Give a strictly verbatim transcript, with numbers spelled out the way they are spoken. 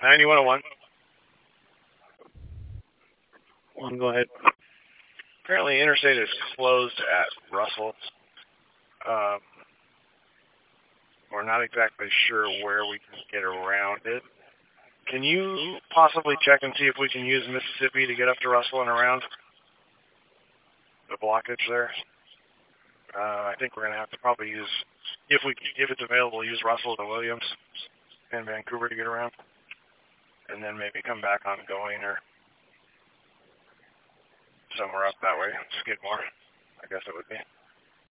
ninety-one oh one. One, go ahead. Apparently, interstate is closed at Russell. Um, we're not exactly sure where we can get around it. Can you possibly check and see if we can use Mississippi to get up to Russell and around the blockage there? Uh, I think we're going to have to probably use, if we if it's available, use Russell to Williams and Vancouver to get around, and then maybe come back on Going or somewhere up that way, Skidmore, I guess it would be.